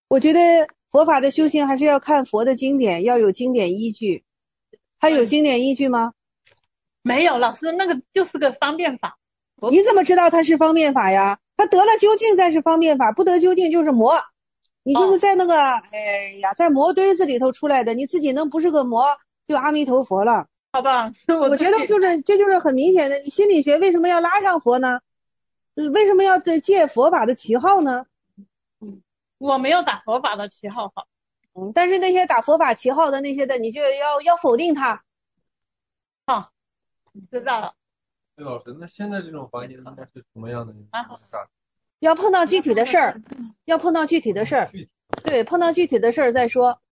我觉得佛法的修行还是要看佛的经典，要有经典依据。它有经典依据吗？ 没有，老师那个就是个方便法。 你怎么知道它是方便法呀？它得了究竟才是方便法，不得究竟就是魔。你就是哦， 在那个，哎呀，在魔堆子里头出来的，你自己能不是个魔，就阿弥陀佛了。 好吧，是我我觉得自己。 这就是很明显的，你心理学为什么要拉上佛呢？为什么要借佛法的旗号呢？ 我没有打佛法的旗号，好。 但是那些打佛法旗号的那些的，你就要否定他。 好，知道了。 对老师，那现在这种环境应该是什么样的？啥？ 要碰到具体的事儿，要碰到具体的事儿，对，碰到具体的事儿再说。